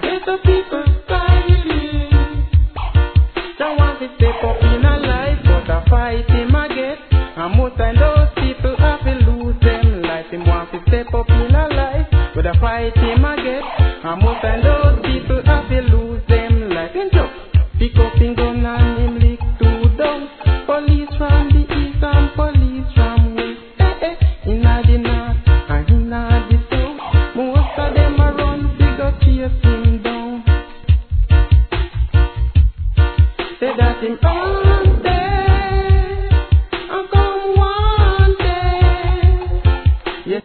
Little people styling. Don't want to step up in a life, but a fight him a get. And most of those people have to lose them life. Him want to step up in a life, but a fight him a get. And most of those people have to lose